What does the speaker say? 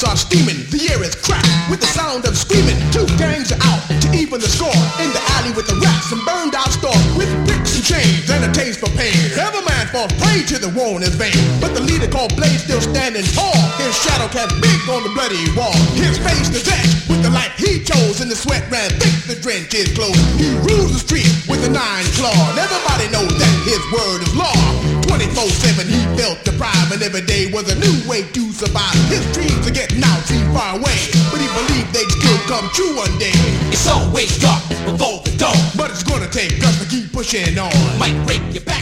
starts steaming, the air is cracked with the sound of screaming. Two gangs are out to even the score in the alley with the rats and burned out stores with bricks and chains and a taste for pain. Every man falls prey to the war in his vein, but the leader called Blaze still standing tall. His shadow cast big on the bloody wall. His face is etched with the life he chose, and the sweat ran thick to drench his clothes. He rules the street with a 9 claw. Everybody knows that his word is law. 24/7 he felt deprived, and every day was a new way to survive. His dreams of getting out seemed far away, but he believed they'd still come true one day. It's always dark before the dawn, but it's gonna take us to keep pushing on. Might break your back.